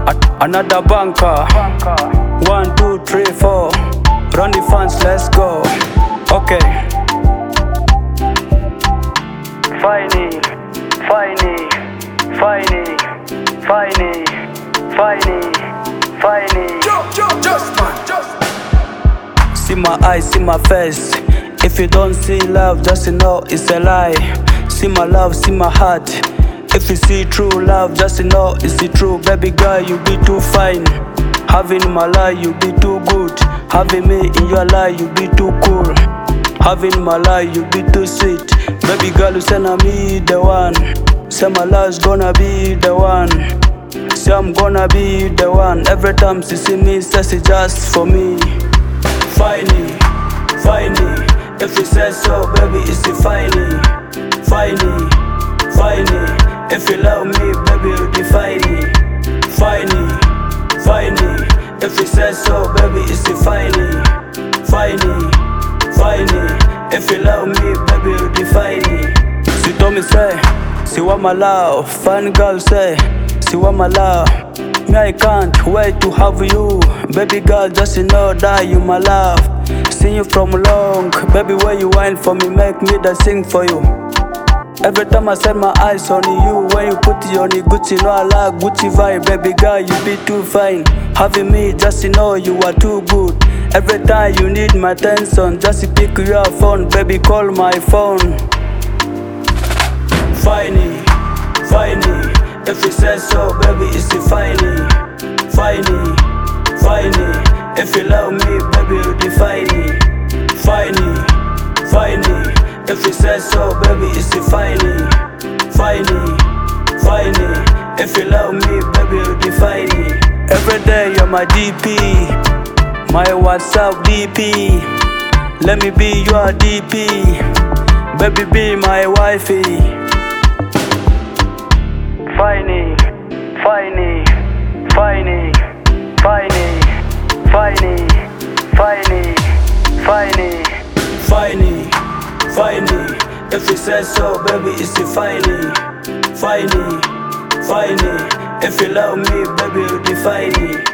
Another banker. 1, 2, 3, 4. Run the fans, let's go. Okay. Finey. See my eyes, see my face. If you don't see love, just know it's a lie. See my love, see my heart. If you see true love, just know it's the true. Baby girl, you be too fine. Having my life, you be too good. Having me in your life, you be too cool. Having my life, you be too sweet. Baby girl, you say na me the one. Say my life's gonna be the one. Say I'm gonna be the one. Every time she see me, says it's just for me. Finey. If you say so, baby, it's the finey. If you love me, baby, you define me. Finey. If you say so, baby, it's the finey. If you love me, baby, you define me. She told me say, she want my love. Fine girl say, she want my love. Me, I can't wait to have you. Baby girl, just know that you my love. Seen you from long, baby, when you whine for me, make me that sing for you. Every time I set my eyes on you, when you put it on the Gucci, know I like Gucci vibe. Baby girl, you be too fine. Having me, just know you are too good. Every time you need my attention, just pick your phone, baby, call my phone. Finey. If you say so, baby, it's the finey. If you love me, baby, you define me. Finey. If you say so, baby, it's the finey. If you love me, baby, you define me. Every day you're my DP, my WhatsApp DP. Let me be your DP, baby, be my wifey. Finey. If you say so, baby, it's the finey. If you love me, baby, you define me.